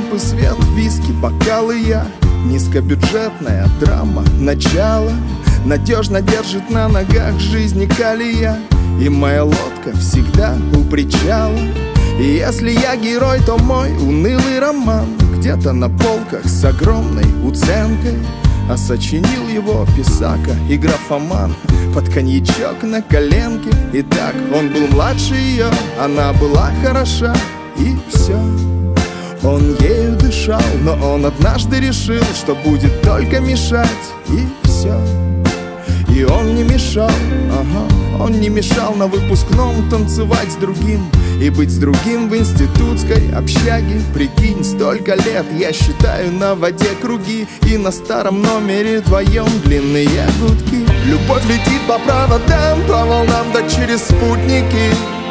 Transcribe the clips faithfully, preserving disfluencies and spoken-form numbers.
лампы, свет, виски, бокалы, я. Низкобюджетная драма, начало надежно держит на ногах жизни колея. И моя лодка всегда у причала. И если я герой, то мой унылый роман где-то на полках с огромной уценкой. А сочинил его писака и графоман под коньячок на коленке. Итак, он был младше ее, она была хороша, и все. Он ею дышал, но он однажды решил, что будет только мешать, и все. И он не мешал, ага, он не мешал на выпускном танцевать с другим и быть с другим в институтской общаге. Прикинь, столько лет я считаю на воде круги, и на старом номере твоем длинные гудки. Любовь летит по проводам, по волнам, да через спутники.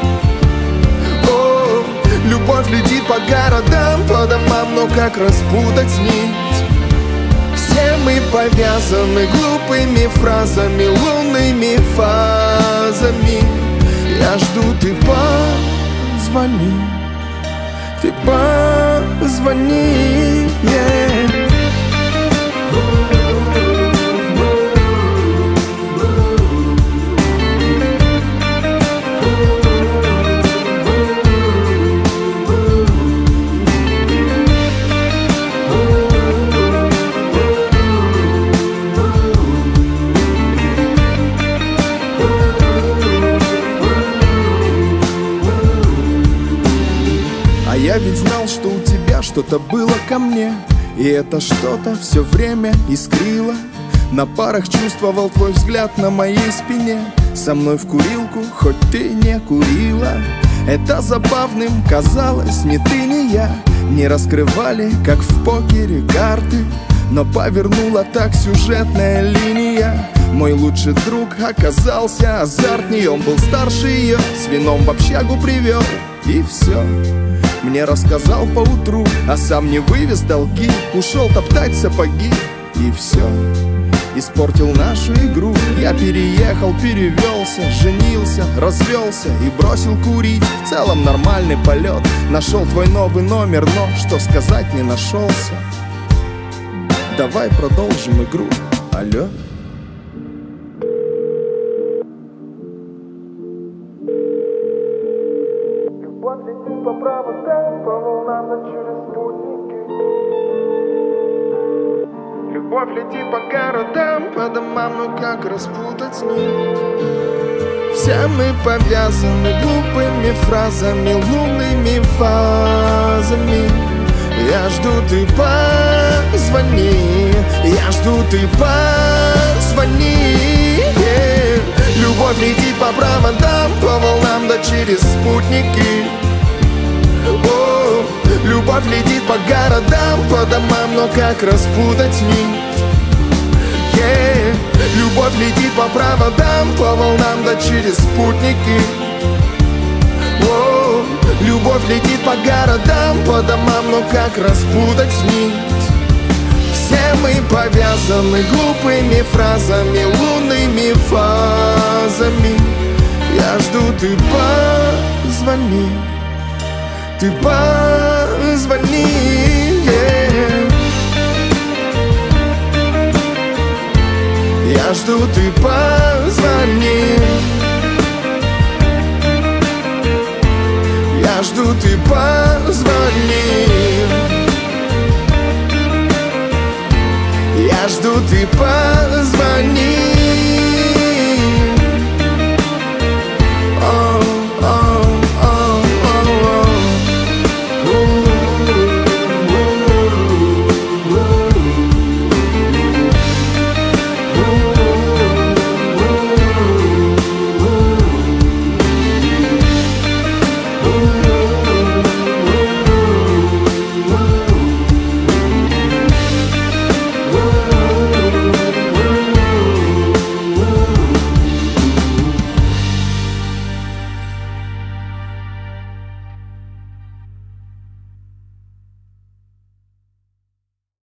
О, любовь летит по городам, по домам, но как распутать нить? Все мы повязаны глупыми фразами, лунными фазами. Я жду, ты позвони, ты позвони, yeah. Я ведь знал, что у тебя что-то было ко мне, и это что-то все время искрило. На парах чувствовал твой взгляд на моей спине. Со мной в курилку, хоть ты не курила. Это забавным казалось, ни ты, ни я не раскрывали, как в покере, карты. Но повернула так сюжетная линия. Мой лучший друг оказался азартней. Он был старше ее, с вином в общагу привел, и все. Мне рассказал поутру, а сам не вывез долги. Ушел топтать сапоги, и все. Испортил нашу игру. Я переехал, перевелся, женился, развелся и бросил курить. В целом нормальный полет. Нашел твой новый номер, но что сказать не нашелся. Давай продолжим игру, алло. Любовь летит по проводам, по волнам, да через спутники. Любовь летит по городам, по домам, но как распутать нить? Все мы повязаны глупыми фразами, лунными фазами. Я жду, ты позвони, я жду, ты позвони, yeah. Любовь летит по проводам, по волнам, да через спутники. О, любовь летит по городам, по домам, но как распутать нить? Yeah. Любовь летит по проводам, по волнам, да через спутники. О, любовь летит по городам, по домам, но как распутать нить? Все мы повязаны глупыми фразами, лунными фазами. Я жду, ты позвони, ты позвони, yeah. Я жду, ты позвони. Я жду, ты позвони. Я жду, ты позвони.